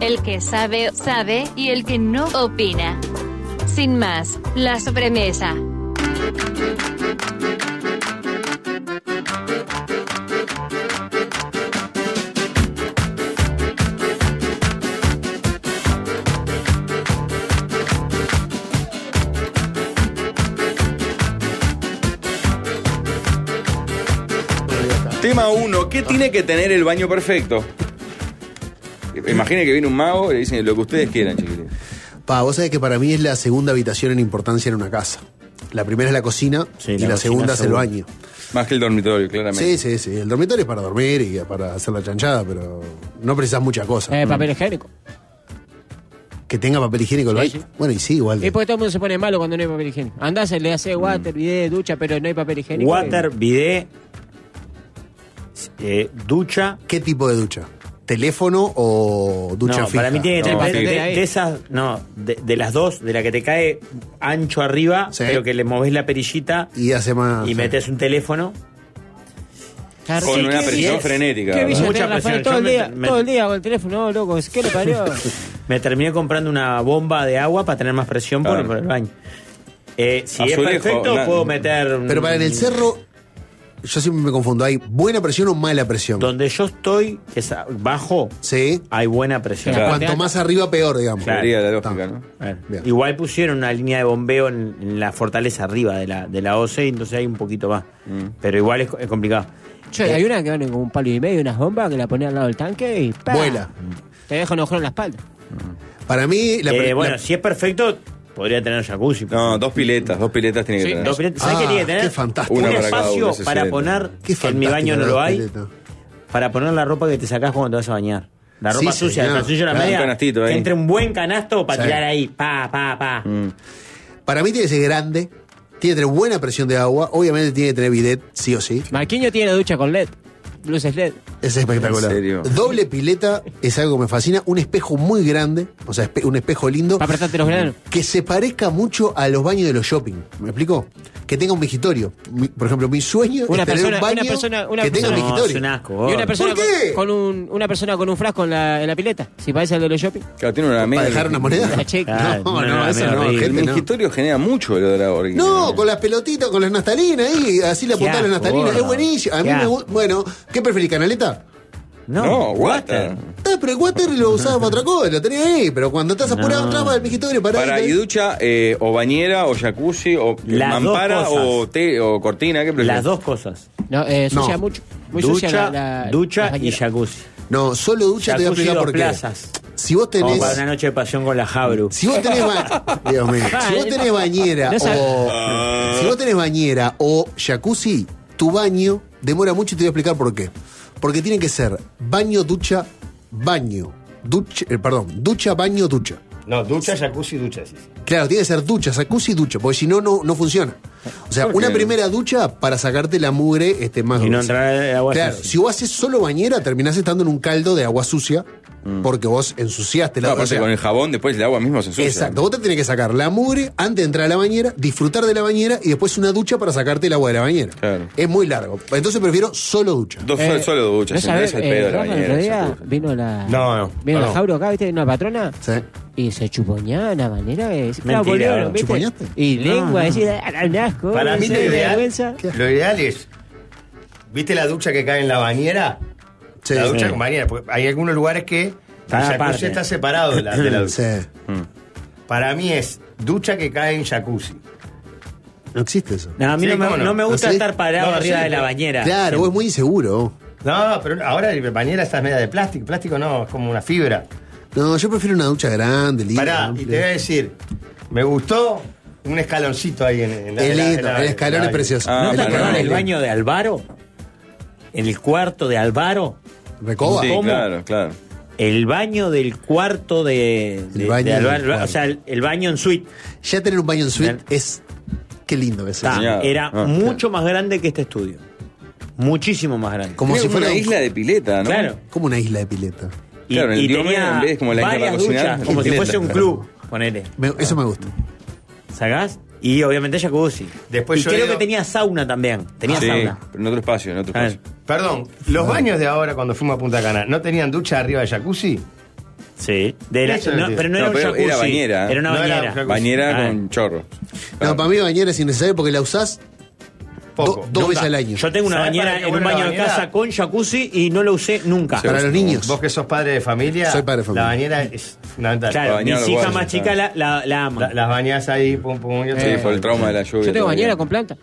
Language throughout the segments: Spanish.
El que sabe, sabe, y el que no, opina. Sin más, la sobremesa. Tema 1. ¿Qué tiene que tener el baño perfecto? Imagine que viene un mago y le dicen lo que ustedes quieran, chiquilines. Vos sabés que para mí es la segunda habitación en importancia en una casa. La primera es la cocina, sí, y la segunda es el baño. Más que el dormitorio, claramente. Sí. El dormitorio es para dormir y para hacer la chanchada, pero no precisas mucha cosa. Papel higiénico. Que tenga papel higiénico el baño. Sí. Bueno, y sí, igual. Y porque todo el mundo se pone malo cuando no hay papel higiénico. Andás, le hace water, bidet, ducha, pero no hay papel higiénico. Water, bidet, ducha. ¿Qué tipo de ducha? ¿Teléfono o ducha fija? Para mí tiene que tener de esas, de las dos, de la que te cae ancho arriba, sí, pero que le movés la perillita y hace más. Y metes un teléfono. Claro, con una presión frenética. Qué mucha presión. Todo el día con el teléfono, loco. ¿Qué le parió? Me terminé comprando una bomba de agua para tener más presión por el baño. Si es perfecto, puedo meter. Pero para en el cerro. Yo siempre me confundo, ¿hay buena presión o mala presión? Donde yo estoy, que es bajo, sí, hay buena presión. Claro. Cuanto más arriba, peor, digamos. Claro. La lógica, ¿no? Igual pusieron una línea de bombeo en la fortaleza arriba de la OC, entonces hay un poquito más. Pero igual es complicado. Che, hay una que van con un palo y medio, unas bombas que la ponen al lado del tanque y ¡pam! Vuela. Te deja un ojón en la espalda. Para mí, si es perfecto, podría tener jacuzzi. No, dos piletas tiene que tener. Dos piletas. ¿Sabes qué tiene que tener? Qué fantástico. Un espacio para poner, en mi baño no lo hay, para poner la ropa que te sacás cuando te vas a bañar. La ropa sucia, el calzoncillo, la media, que entre un buen canasto para tirar ahí, pa. Para mí tiene que ser grande, tiene que tener buena presión de agua, obviamente tiene que tener bidet, sí o sí. Marquinhos tiene ducha con LED. Luces LED. Es espectacular. ¿En serio? Doble pileta es algo que me fascina. Un espejo muy grande, o sea, un espejo lindo. Para apretarte los granos. Que se parezca mucho a los baños de los shopping. ¿Me explico? Que tenga un migitorio. Por ejemplo, mi sueño es tener un baño que tenga un migitorio. Y una persona ¿por qué? una persona con un frasco en la pileta. Si parece el de los shopping. Claro, tiene una media. ¿Para dejar una moneda? No, eso no. El migitorio genera mucho el odor. No, con las pelotitas, con las nastalinas ahí, así le apuntás las nastalinas. Es buenísimo. A mí me gusta. Bueno, ¿qué preferís, canaleta? No, water. Pero el water lo usaba para otra cosa, lo tenías ahí. Pero cuando estás apurado, entraba al migitorio para y ducha, o bañera, o jacuzzi, o mampara, o cortina. ¿Qué prefieres? Las dos cosas. No, sucia mucho. Muy sucia ducha y jacuzzi. No, solo ducha. Jacuzzi, te voy a explicar por qué. Plazas. Si vos tenés. Como para una noche de pasión con la Jabru. Si vos tenés Dios mío. Si vos tenés bañera si vos tenés bañera o jacuzzi, tu baño demora mucho y te voy a explicar por qué. Porque tiene que ser baño, ducha, baño. Ducha, baño, ducha. No, ducha, jacuzzi, ducha. Sí. Claro, tiene que ser ducha, jacuzzi, ducha, porque si no, no funciona. O sea, una primera ducha para sacarte la mugre más y no entrar en agua sucia. Claro, si vos haces solo bañera, terminás estando en un caldo de agua sucia, porque vos ensuciaste la agua. Con el jabón, después el agua mismo se ensucia. Exacto, vos te tenés que sacar la mugre antes de entrar a la bañera, disfrutar de la bañera y después una ducha para sacarte el agua de la bañera. Claro. Es muy largo. Entonces prefiero solo ducha. Solo ducha, ¿no es el pedo de la bañera. Día vino la Jabru acá, ¿viste? Una patrona. Sí. Y se chupoñaba de una manera que... Mentira, ¿chupoñaste? Y lengua, decía, un asco. Para mí lo ideal es... ¿Viste la ducha que cae en la bañera? Sí, la ducha con bañera. Porque hay algunos lugares que el jacuzzi está separado de la ducha. Sí. Para mí es ducha que cae en jacuzzi. No existe eso. No, a mí no me gusta estar parado arriba de la bañera. Claro, vos es muy inseguro. No, pero ahora la bañera está media de plástico. Plástico no, es como una fibra. No, yo prefiero una ducha grande, linda. Pará, y te voy a decir, me gustó un escaloncito ahí en la... El escalón es precioso. ¿No te acordás del baño de Álvaro? En el cuarto de Álvaro. ¿Recoba? Sí, claro. El baño del cuarto de Álvaro, o sea, el baño en suite. Ya tener un baño en suite es... Qué lindo que es. Era mucho más grande que este estudio. Muchísimo más grande. Como si fuera una isla de pileta, ¿no? Claro. Como una isla de pileta. Claro, y tenía en vez como la varias duchas, como si fuese un club, ponele. Eso me gusta. ¿Sacás? Y obviamente jacuzzi. Después y creo que tenía sauna también. Tenía sauna. Pero en otro espacio, Perdón, los baños de ahora cuando fuimos a Punta Cana, ¿no tenían ducha arriba de jacuzzi? Sí. Pero no era un jacuzzi. Era bañera. Era una bañera. Bañera con chorro. No, para mí bañera es innecesario porque la usás dos veces al año. Yo tengo una bañera en un baño de casa con jacuzzi y no lo usé nunca. Para los niños. Vos que sos padre de familia, soy padre de familia. La bañera es fundamental. Claro, mis hijas más chicas la aman. Las bañas ahí, pum, pum. Sí, por el trauma de la lluvia. Yo tengo bañera con planta.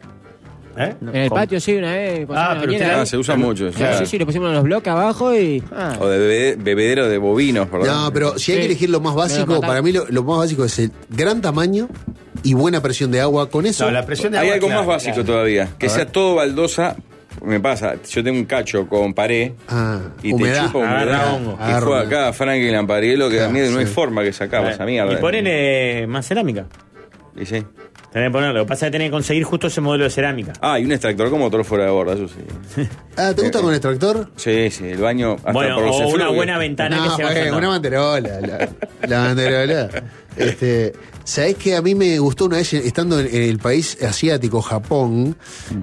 En el patio, sí, una vez. Se usa mucho. Sí, le pusimos los bloques abajo y. O de bebedero de bovinos, perdón. No, pero si hay que elegir lo más básico, para mí lo más básico es el gran tamaño y buena presión de agua. Con eso. No, la presión de agua. Hay algo más básico todavía. Que sea todo baldosa. Me pasa, yo tengo un cacho con pared y humedad. te chupa humedad. Y fue acá Franklin Lampariello que también no hay forma que sacamos esa mierda. Y ponen más cerámica. Y sí. Tenés que ponerlo. Lo que pasa es que tenés que conseguir justo ese modelo de cerámica. Y un extractor con motor fuera de borda, eso sí. ¿Te gusta con extractor? Sí, el baño. Hasta bueno, por los o una buena ventana que se vaya. Una banderola. La banderola. ¿Sabés que a mí me gustó una vez estando en el país asiático, Japón?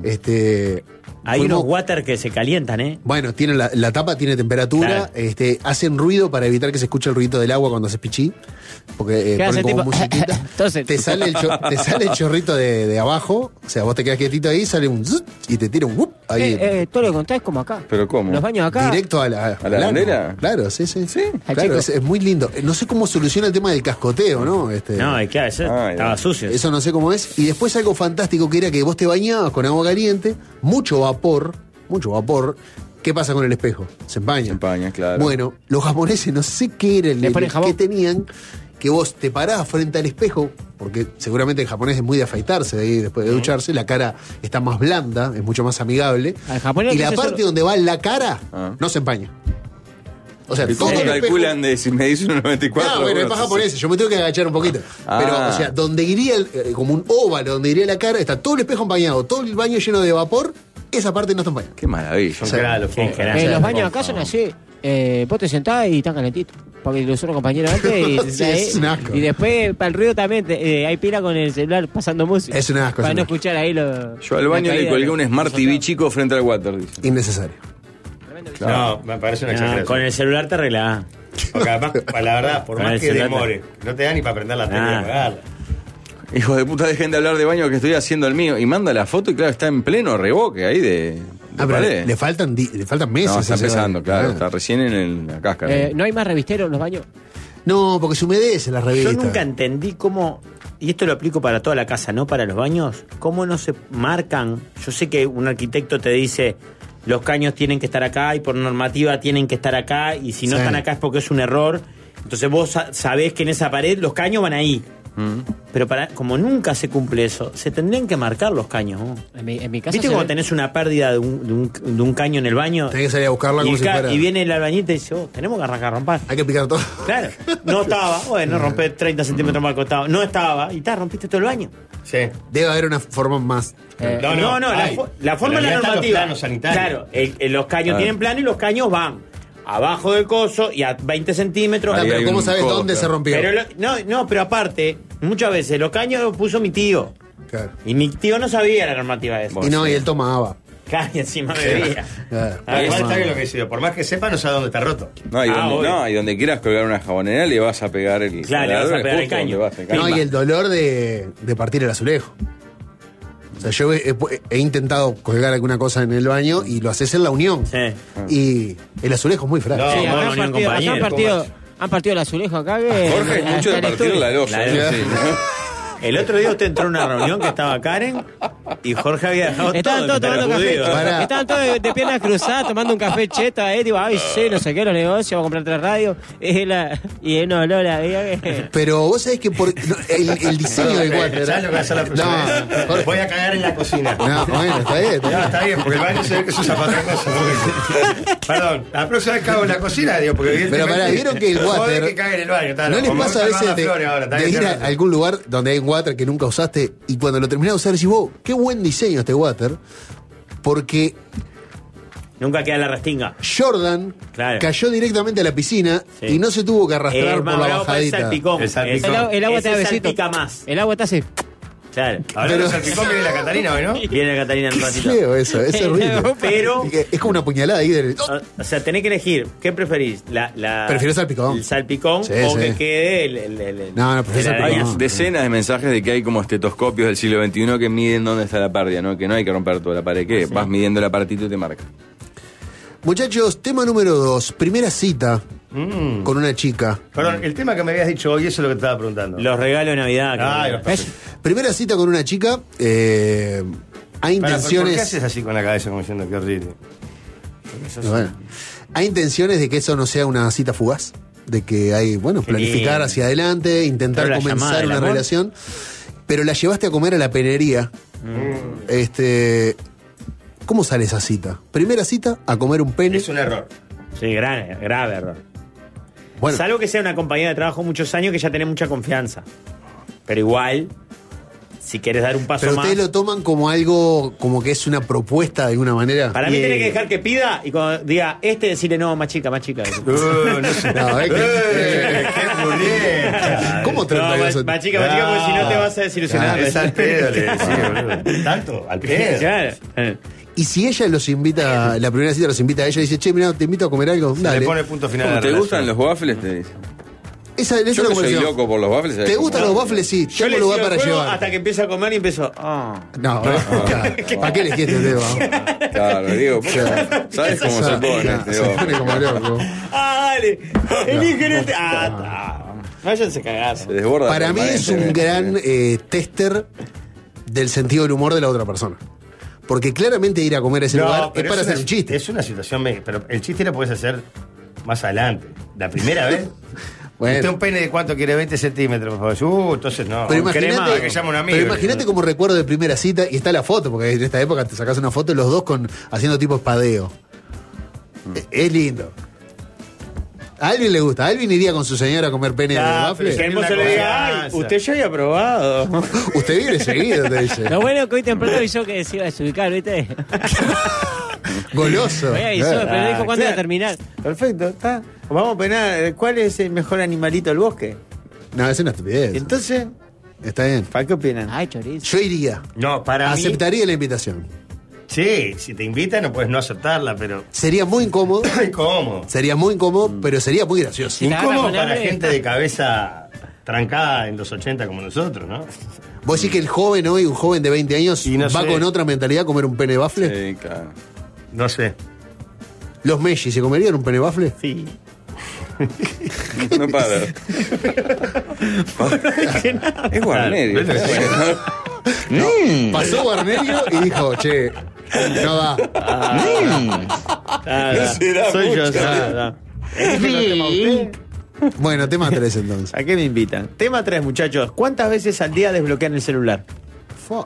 Hay unos water que se calientan, Bueno, tienen la tapa tiene temperatura, claro. Hacen ruido para evitar que se escuche el ruido del agua cuando haces pichí, porque ponen como musiquita. Entonces, te sale el chorrito de abajo, o sea, vos te quedás quietito ahí, sale un zut, y te tira un whoop ahí. todo lo contás como acá. ¿Pero cómo? Los baños acá. Directo a la bandera. Claro, sí. Claro, es muy lindo. No sé cómo soluciona el tema del cascoteo, ¿no? No, es claro, eso estaba sucio. Eso no sé cómo es. Y después algo fantástico que era que vos te bañabas con agua caliente, mucho vapor. ¿Qué pasa con el espejo? Se empaña. Se empaña, claro. Bueno, los japoneses, no sé qué era el que tenían, que vos te parabas frente al espejo, porque seguramente el japonés es muy de afeitarse de ahí después de ducharse, la cara está más blanda, es mucho más amigable. Y la parte donde va la cara no se empaña. O sea, ¿cómo calculan de si me dice 1,94? No, bueno, es más japonés, yo me tengo que agachar un poquito. Pero, o sea, donde iría, como un óvalo, donde iría la cara, está todo el espejo empañado, todo el baño lleno de vapor, esa parte no está empañada. Qué maravilla. Los baños acá son así. Vos te sentás y están calentitos. Porque lo usó un compañero antes y después para el ruido también hay pila con el celular pasando música. Es un asco. Para no escuchar ahí lo. Yo al baño le colgué un Smart TV chico frente al water. Dice. Innecesario. No, me parece una exageración. Con el celular te arreglás. Porque además, la verdad, por más que demore, no te da ni para prender la tele y apagarla. Hijo de puta, dejen de hablar de baño que estoy haciendo el mío. Y manda la foto y claro, está en pleno reboque ahí de pared. Le faltan meses. No, está empezando, claro. Está recién en la cáscara. ¿No hay más revisteros en los baños? No, porque se humedece la revista. Yo nunca entendí cómo, y esto lo aplico para toda la casa, no para los baños, cómo no se marcan. Yo sé que un arquitecto te dice, los caños tienen que estar acá y por normativa tienen que estar acá y si no están acá es porque es un error. Entonces vos sabés que en esa pared los caños van ahí. Pero como nunca se cumple eso, se tendrían que marcar los caños, ¿no? En mi casa. ¿Viste cuando tenés una pérdida de un caño en el baño? Tenés que salir a buscarla como si fuera. Y viene el albañil y te dice, tenemos que arrancar a romper. Hay que picar todo. Claro, no estaba. Bueno, rompé 30 centímetros más al costado. No estaba. Y rompiste todo el baño. Sí. Debe haber una forma más. No, la forma es la normativa. Planos sanitarios. Claro, los caños tienen plano y los caños van abajo del coso y a 20 centímetros. Pero ¿cómo sabes dónde se rompió? Pero aparte, muchas veces los caños los puso mi tío. Claro. Y mi tío no sabía la normativa de eso. Y él tomaba. Y encima bebía. Igual está bien lo que dice. Por más que sepa, no sabe dónde está roto. Y donde quieras colgar una jabonera le vas a pegar el. Claro, le vas a pegar el caño. Y el dolor de partir el azulejo. O sea, yo he intentado colgar alguna cosa en el baño y lo haces en la unión. Sí. Y el azulejo es muy frágil. Han partido el azulejo acá. Jorge es mucho de partir la losa. El otro día usted entró a una reunión que estaba Karen y Jorge había dejado Estaban todos tomando café. Estaban todos de piernas cruzadas tomando un café cheto. Digo, sí, no sé qué, los negocios, vamos a comprar 3 radios. Y él no habló la vida. Pero vos sabés que el diseño del water. ¿Sabes lo que va a hacer la próxima vez? Voy a cagar en la cocina. No, bueno, está bien. Está bien, porque el baño se ve que se usa para otra cosa. Perdón, la próxima vez cago en la cocina, digo, porque pero vieron que el water. Que cague en el baño, ¿no les pasa a veces de ir a algún lugar donde hay un water que nunca usaste y cuando lo terminás de usar decís, wow, qué buen diseño este water? Porque nunca queda la restinga. Jordan cayó directamente a la piscina y no se tuvo que arrastrar por la bajadita. El agua te da besito. más. El agua te hace. Claro. Hablando de salpicón, viene la Catarina hoy, ¿no? Viene la Catarina en un ratito. Feo eso, es horrible. Pero, Es como una puñalada ahí del... o sea, tenés que elegir. ¿Qué preferís? Prefiero salpicón. ¿El salpicón Sí, o sí. que quede el No, prefiero el Hay salpicón. decenas de mensajes de que hay como estetoscopios del siglo XXI que miden dónde está la pérdida, ¿no? Que no hay que romper toda la pared, que vas midiendo el aparatito y te marca. Muchachos, tema número 2. Primera cita con una chica. Perdón, el tema que me habías dicho hoy, eso es lo que te estaba preguntando. Los regalos de Navidad. Ay, ¿Ves? Primera cita con una chica. Hay ¿Por intenciones. qué haces así con la cabeza como diciendo que horrible? Bueno, hay intenciones de que eso no sea una cita fugaz. De que hay, bueno, Qué planificar lindo. hacia adelante, intentar Pero la llamada comenzar del una amor. relación. Pero la llevaste a comer a la penería. ¿Cómo sale esa cita? Primera cita a comer un pene. Es un error. Sí, grave error. Bueno, Salvo que sea una compañía de trabajo muchos años que ya tenés mucha confianza. Pero igual, si querés dar un paso pero más. ustedes lo toman como algo, como que es una propuesta de alguna manera. Para mí tenés que dejar que pida y cuando diga decirle no, más chica. No sé. No, es que- ¡Qué murieta! ¿Cómo No, tratarías a- más chica, porque si no te vas a desilusionar. Es al pedo, le decía, boludo. ¿Tanto? Al pedo. Claro. Y si ella los invita, la primera cita los invita a ella y dice, che, mira, te invito a comer algo, Le dale. pone punto final a ¿Cómo, la ¿Te relación. gustan los waffles? Te dice. Esa es Yo una que soy conversación. loco por los waffles. ¿sabes ¿Te cómo? gustan los waffles? Sí, Yo tengo le lugar sigo para el juego llevar. hasta que empieza a comer y empezó. No, ¿para qué elegiste el dedo? Claro, digo, ¿sabes cómo se pone? Se pone como loco. Dale, eligen este. Váyanse a cagar. Se desborda. Para mí es un gran tester del sentido del humor de la otra persona. Porque claramente ir a comer a ese lugar es pero para hacer una- un chiste. Es una situación, pero el chiste lo puedes hacer más adelante. La primera vez. Bueno. ¿Usted un pene de cuánto quiere? 20 centímetros, por favor. Entonces no. Pero Con crema, imagínate, que llame un amigo. pero imagínate como recuerdo de primera cita y está la foto, porque en esta época te sacás una foto los dos haciendo tipo espadeo. Es lindo. A Alvin le gusta. Alvin iría con su señora a comer pene de waffle. Que hermoso le diga, ay, usted ya había probado. Usted viene seguido, te dice. Lo bueno es que hoy temprano avisó que se iba a desubicar, ¿viste? Goloso. Hoy avisó, pero dijo cuándo iba a terminar. Perfecto, está. Vamos a penar. ¿Cuál es el mejor animalito del bosque? No, es una estupidez. Entonces, Está bien. ¿para qué opinan? Ay, chorizo. Yo iría. No, para mí. Aceptaría la invitación. Sí, si te invitan no puedes no aceptarla, pero. Sería muy incómodo. ¿Cómo? Sería muy incómodo, pero sería muy gracioso. te agarra Incómodo con para hambre. gente de cabeza trancada en los 80 como nosotros, ¿no? Vos decís que el joven hoy, un joven de 20 años, Y no va sé. con otra mentalidad a comer un pene bafle. Sí, claro. No sé. ¿Los Messi se comerían un pene bafle? Sí. No para. Es Guarnerio. Pasó Guarnerio y dijo, che, no va. Soy yo. Bueno, tema 3 entonces. ¿A qué me invitan? Tema 3, muchachos. ¿Cuántas veces al día desbloquean el celular? Fua.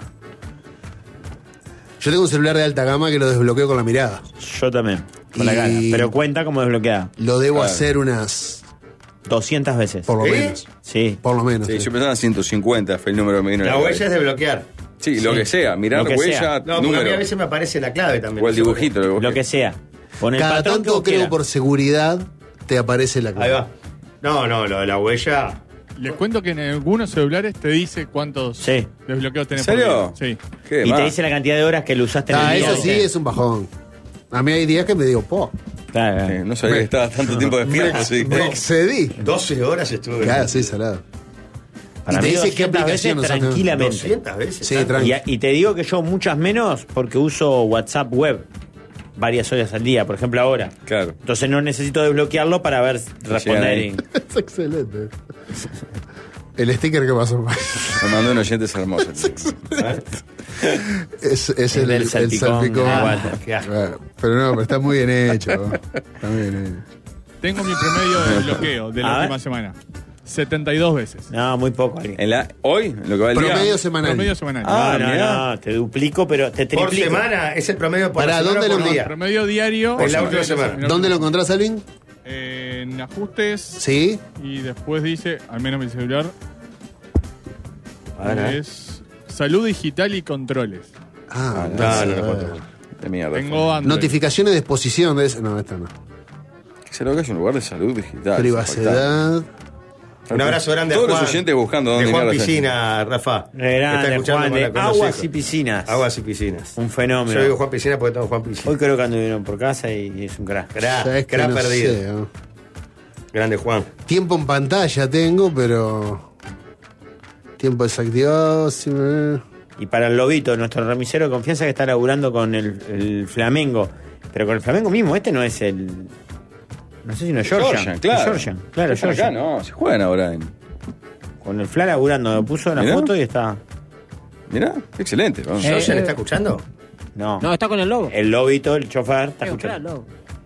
Yo tengo un celular de alta gama que lo desbloqueo con la mirada. Yo también. Con la Y- gana. Pero cuenta como desbloqueada. Lo debo Claro. hacer unas, 200 veces. por lo ¿Sí? menos. Sí. Por lo menos. Sí, sí. yo pensaba en 150, fue el número que me vino a La cabeza. huella es desbloquear. Sí, lo que sea, mirar Lo que huella, sea. No, porque a mí número. a veces me aparece la clave también. O el No sé por qué. dibujito. Lo que sea. Pon el Cada patrón que tanto vos creo quieras. por seguridad te aparece la clave. Ahí va. No, lo de la huella. Les cuento que en algunos celulares te dice cuántos Sí. desbloqueos tenés ¿En serio? por día. Sí. ¿Qué Y más? te dice la cantidad de horas que lo usaste en el día. Eso sí ¿viste? es un bajón. A mí hay días que me digo, po, Claro, Sí, claro. no sabía que estaba tanto tiempo despierto, sí. me excedí. 12 horas estuve. Claro, sí, salado. Para y te mí dice qué 200 aplicación veces usas, ¿no? tranquilamente. 200 veces. Sí, tanto. tranqui. Y te digo que yo muchas menos porque uso WhatsApp web varias horas al día, por ejemplo ahora. Claro. Entonces no necesito desbloquear lo para ver responder. ahí. Es excelente. El sticker que pasó. Me mandó un oyente es hermoso. Es el del salpicón. salpicón. Qué asco. Claro. Pero no, pero está muy bien hecho. Está muy bien hecho. Tengo mi promedio de bloqueo de A la ver. última semana. 72 veces. No, muy poco. alguien. ¿Hoy? ¿En lo que va el Promedio día? semanal. Promedio semanal. Ah, no, mirá. no, te duplico, pero te Por triplico. semana es el promedio por Pará, semana ¿dónde o lo por día. Promedio diario. En la última semana. En la ¿Dónde lo última encontrás, Alvin? En ajustes. Sí. Y después dice, al menos mi celular, Ahora. es salud digital y controles. Ah, No. De mierda. Tengo Android. notificaciones de exposición de ese. No, esta no. ¿Qué será que es un lugar de salud digital? Privacidad. Un abrazo grande Todos a Juan. los oyentes buscando dónde de Juan mirar los Piscina, Rafa. Grande, Juan, de con los Aguas hijos. y Piscinas. Aguas y Piscinas. Un fenómeno. Yo digo Juan Piscina porque tengo Juan Piscina. Hoy creo que anduvieron por casa y es un crack. ¿Sabés que Crack no perdido. sé, ¿no? Grande Juan. Tiempo en pantalla tengo, pero. Tiempo desactivado. Sí, Y para el Lobito, nuestro remisero de confianza que está laburando con el Flamengo. Pero con el Flamengo mismo, este no es el. No sé si no es Georgian. claro. Georgian, claro, Acá Georgian. no, se juegan ahora. Con el Fla laburando, puso la Mirá. foto y está. Mirá, excelente. Vamos. ¿Georgian está escuchando? No. No, está con el lobo. El Lobito, el chofer, está Claro, escuchando. lobo.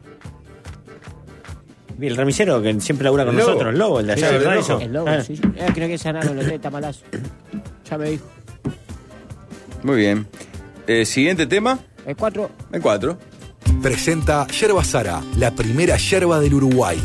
Y el remisero que siempre labura con El Lobo. nosotros, el Lobo, el de allá Sí, del el Radisson. rojo. El lobo, Ah. sí. Creo que Sanaro lo está malazo. Ya me dijo. Muy bien. Siguiente tema, El 4. el 4. Presenta Yerba Sara, la primera yerba del Uruguay.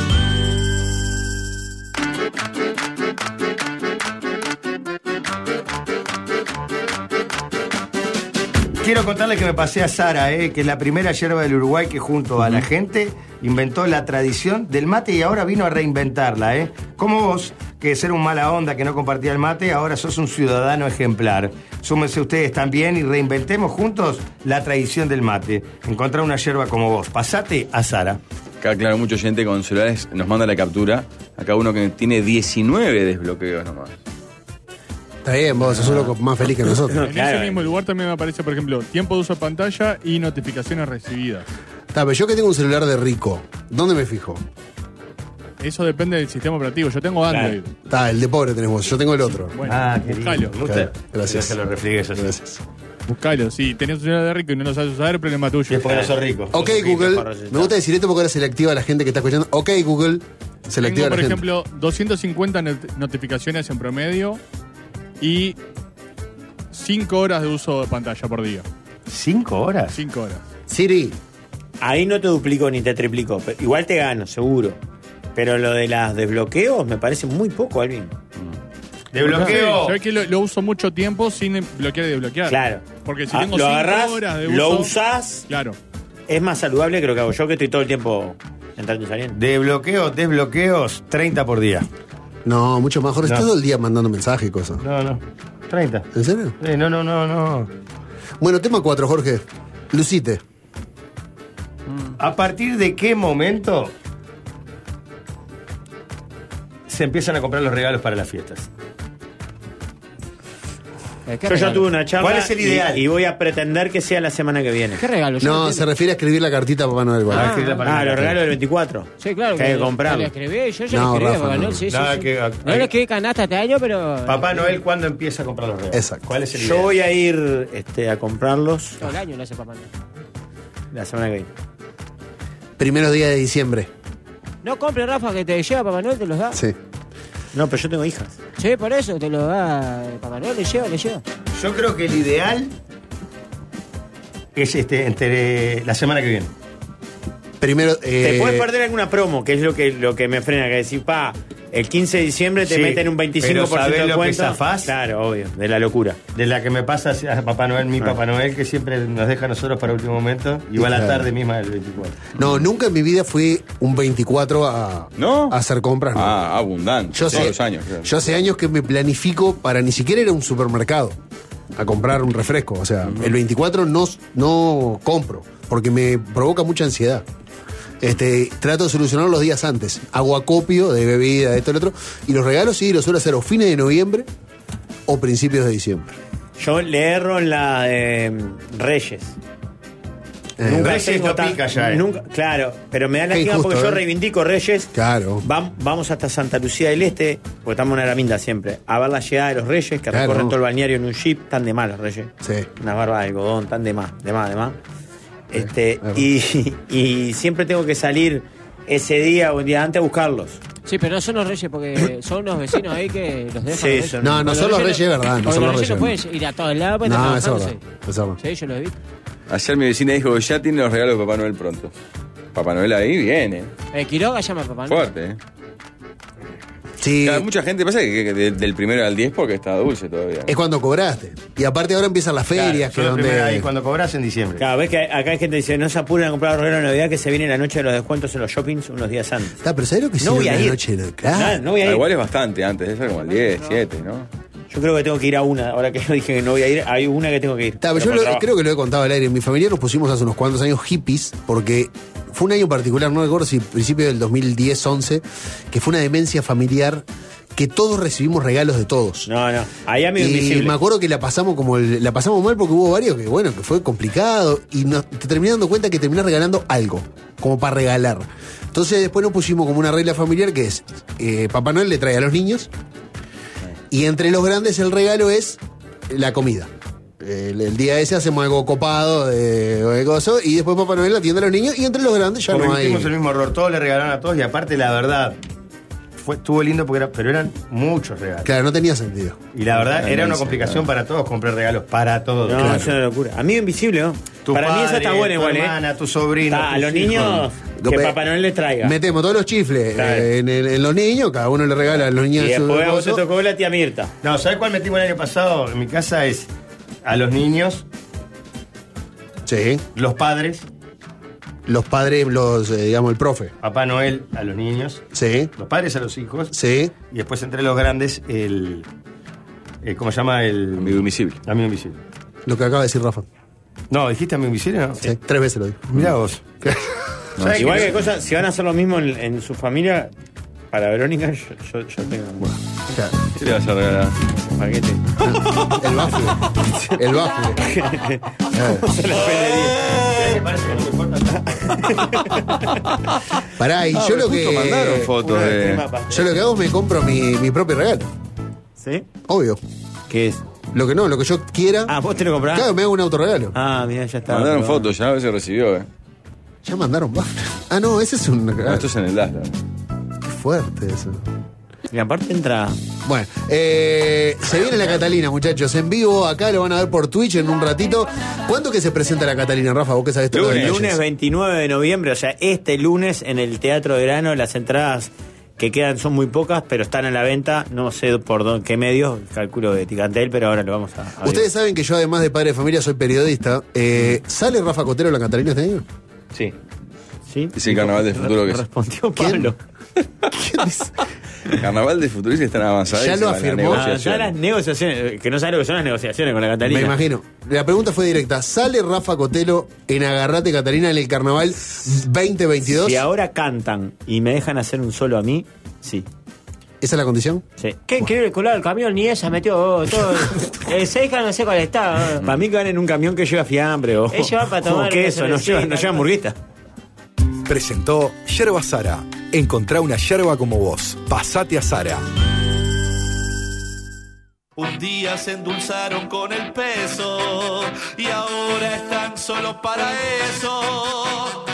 Quiero contarles que me pasé a Sara, que es la primera yerba del Uruguay que junto a la gente inventó la tradición del mate y ahora vino a reinventarla. Como vos, que de ser un mala onda que no compartía el mate, ahora sos un ciudadano ejemplar. Súmense ustedes también y reinventemos juntos la tradición del mate. Encontrar una yerba como vos. Pasate a Sara. Acá, claro, mucha gente con celulares nos manda la captura. Acá uno que tiene 19 desbloqueos nomás. Está bien, vos sos uno más feliz que nosotros. En Claro. ese mismo lugar también me aparece, por ejemplo, tiempo de uso de pantalla y notificaciones recibidas. Está, pero yo que tengo un celular de rico, ¿dónde me fijo? Eso depende del sistema operativo. Yo tengo Android. Está, el de pobre tenés vos, yo tengo el otro. Bueno, qué buscalo. lindo. Me gusta. Gracias. Que lo refrigues así. Gracias. Buscalo. Si tenés un celular de rico y no lo sabes usar, problema Y tuyo. es porque no sos rico. Ok, Sos un Google. mejor Me gusta decir esto porque ahora se le activa a la gente que está escuchando. Ok, Google. Se le activa Tengo, a la por gente. ejemplo, 250 notificaciones en promedio y 5 horas de uso de pantalla por día. 5 horas. 5 horas. Siri. Ahí no te duplico ni te triplico. Pero igual te gano, seguro. Pero lo de las desbloqueos me parece muy poco, Alvin. De bloqueo. Yo es que lo uso mucho tiempo sin bloquear y desbloquear. Claro. Porque si Ah, tengo lo 5 agarrás, horas de uso. lo usás, Claro. es más saludable que lo que hago yo, que estoy todo el tiempo entrando y saliendo. De bloqueos, desbloqueos, 30 por día. No, mucho más. Jorge, No. estás todo el día mandando mensajes y cosas. No. 30. ¿En serio? No. Bueno, tema 4, Jorge. Lucite. ¿A partir de qué momento se empiezan a comprar los regalos para las fiestas? ¿Qué Yo ya regalo? tuve una charla ¿Cuál es el ideal? y voy a pretender que sea la semana que viene. ¿Qué regalo? Yo No, entiendo. se refiere a escribir la cartita a Papá Noel. igual. Los regalos del 24. Sí, claro. Que hay que lo comprarlo. escribí, yo ya No, lo escribí, Rafa, Papá no. Noel, sí, sí, Nada sí. que- No le escribí canasta este año, pero... Papá Noel, ¿cuándo empieza a comprar los regalos? Exacto. ¿Cuál es el Yo ideal? voy a ir a comprarlos Todo el año lo hace Papá Noel. la semana que viene. Primeros días de diciembre. No compre, Rafa, que te lleva Papá Noel, te los da. Sí. No, pero yo tengo hijas. Sí, por eso te los da Papá Noel, le lleva. Yo creo que el ideal es entre la semana que viene. Primero. Te puedes perder alguna promo, que es lo que me frena, que decir, el 15 de diciembre te Sí, meten un 25% pero ¿sabés de lo que cuenta. zafás? Claro, obvio, de la locura. De la que me pasa a Papá Noel, mi Papá Noel, que siempre nos deja a nosotros para último momento, y va a la Claro. tarde misma del 24. No, nunca en mi vida fui un 24 a hacer compras. No. Abundante. Yo todos sé, los años. Creo. yo hace años que me planifico para ni siquiera ir a un supermercado a comprar un refresco. O sea, el 24 no compro porque me provoca mucha ansiedad. Trato de solucionar los días antes. Hago acopio de bebida, de esto y lo otro. Y los regalos sí, los suelo hacer o fines de noviembre o principios de diciembre. Yo le erro en la de Reyes. Reyes tengo no pica ya, Nunca, claro, pero me da la Qué lástima injusto, porque yo ¿eh? reivindico Reyes. Claro. Vamos hasta Santa Lucía del Este, porque estamos en Araminda siempre, a ver la llegada de los Reyes, que Claro. recorren todo el balneario en un jeep. Tan de más los Reyes. Sí. Una barba de algodón, tan de más. verdad. Y siempre tengo que salir ese día o un día antes a buscarlos. Sí, pero no son los reyes, porque son unos vecinos ahí que los dejan. Sí, los reyes. son- No son los reyes, ¿verdad? No Porque son los los reyes no reyes. pueden ir a todos lados, pues No, están eso es verdad. trabajándose. Eso es verdad. Sí, yo lo he visto. Ayer mi vecina dijo que ya tiene los regalos de Papá Noel pronto. Papá Noel ahí viene. Quiroga llama a Papá Noel. Fuerte, ¿eh? Sí. Claro, mucha gente pasa que del 1 al 10 porque está dulce todavía. Es cuando cobraste. Y aparte ahora empiezan las ferias. Claro, ahí cuando cobras en diciembre. Claro, ves que acá hay gente que dice, no se apuren a comprar los regalos de Navidad, que se viene la noche de los descuentos en los shoppings unos días antes. Pero ¿sabés lo que No voy a ir. noche? Claro. No voy a ir. Igual es bastante antes, debe ser como el 10, 7, ¿no? Yo creo que tengo que ir a una. Ahora que yo dije que no voy a ir, hay una que tengo que ir. Pero yo creo que lo he contado al aire. En mi familia nos pusimos hace unos cuantos años hippies porque fue un año particular, no recuerdo si principio del 2010-11, que fue una demencia familiar que todos recibimos regalos de todos. No, ahí amigo invisible. Y me acuerdo que la pasamos mal porque hubo varios que fue complicado y te terminé dando cuenta que terminás regalando algo, como para regalar. Entonces después nos pusimos como una regla familiar que es, Papá Noel le trae a los niños y entre los grandes el regalo es la comida. El día ese hacemos algo copado de gozo y después Papá Noel atiende a los niños y entre los grandes ya no hay. Cometimos el mismo error, todos le regalaron a todos y aparte la verdad estuvo lindo pero eran muchos regalos. Claro, no tenía sentido. Y la verdad era una complicación para todos comprar regalos, para todos. No, claro. es una locura. Amigo invisible, ¿no? Para mí esa está buena igual, hermana, tu sobrino. A los niños que Papá Noel les traiga. Metemos todos los chifles en los niños, cada uno le regala a los niños. Y después a vos te tocó la tía Mirta. No, ¿sabes cuál metimos el año pasado? En mi casa es a los niños. Sí. Los padres. Los padres, digamos, el profe. Papá Noel a los niños. Sí. Los padres a los hijos. Sí. Y después entre los grandes, ¿cómo se llama? El Amigo invisible. Amigo invisible. Lo que acaba de decir Rafa. No, ¿dijiste amigo invisible? No. Sí, 3 veces lo dijo. Mirá vos. No, igual que cosas, si van a hacer lo mismo en su familia, para Verónica, yo tengo. Claro. ¿Qué le vas a regalar? Paquete. El bafle. El bafle. Se la pelería. Parece que no me importa. Pará, y yo lo que. Mandaron fotos de. Yo lo que hago es me compro mi propio regalo. ¿Sí? Obvio. ¿Qué es? Lo que yo quiera. Ah, ¿vos te lo comprás? Claro, me hago un autorregalo. Ah, mira, ya está. Mandaron fotos, ya a ver si recibió, Ya mandaron bafle. Ah, no, ese es un. No, esto es en el Dasla. Qué fuerte eso. Y aparte entra. Bueno, se viene la Catalina, muchachos, en vivo. Acá lo van a ver por Twitch en un ratito. ¿Cuándo que se presenta la Catalina, Rafa? ¿Vos qué sabés? El lunes 29 de noviembre, o sea, este lunes en el Teatro de Verano. Las entradas que quedan son muy pocas, pero están a la venta. No sé por qué medios, calculo de Ticantel, pero ahora lo vamos a Ustedes saben que yo, además de padre de familia, soy periodista. ¿Sale Rafa Cotero en la Catalina este año? Sí. ¿Sí? Es el Carnaval del Futuro que es. Respondió Pablo. ¿Quién dice? Carnaval de Futuristas están avanzadas. Ya lo afirmó. Ya las negociaciones, que no sabe lo que son las negociaciones con la Catalina. Me imagino. La pregunta fue directa. ¿Sale Rafa Cotelo en Agarrate Catalina en el Carnaval 2022? Si ahora cantan y me dejan hacer un solo a mí, sí. ¿Esa es la condición? Sí. Qué increíble el colado del camión, ni ella metió todo. El Seika no sé cuál está. Para mí que van en un camión que lleva fiambre o ella va para tomar queso, no lleva hamburguesa. Presentó Yerba Sara. Encontrá una yerba como vos. Pasate a Sara. Un día se endulzaron con el peso y ahora están solo para eso.